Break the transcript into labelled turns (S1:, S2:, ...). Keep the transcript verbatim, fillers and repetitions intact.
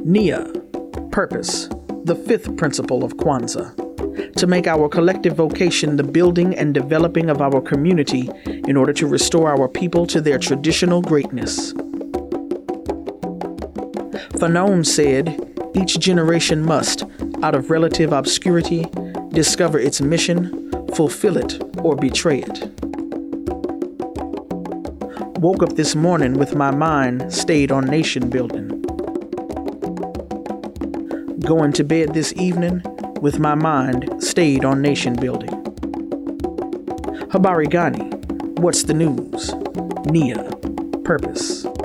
S1: Nia, purpose, the fifth principle of Kwanzaa, to make our collective vocation the building and developing of our community in order to restore our people to their traditional greatness. Fanon said, each generation must, out of relative obscurity, discover its mission, fulfill it, or betray it. Woke up this morning with my mind stayed on nation building. Going to bed this evening with my mind stayed on nation building. Habari Gani, what's the news? Nia, purpose.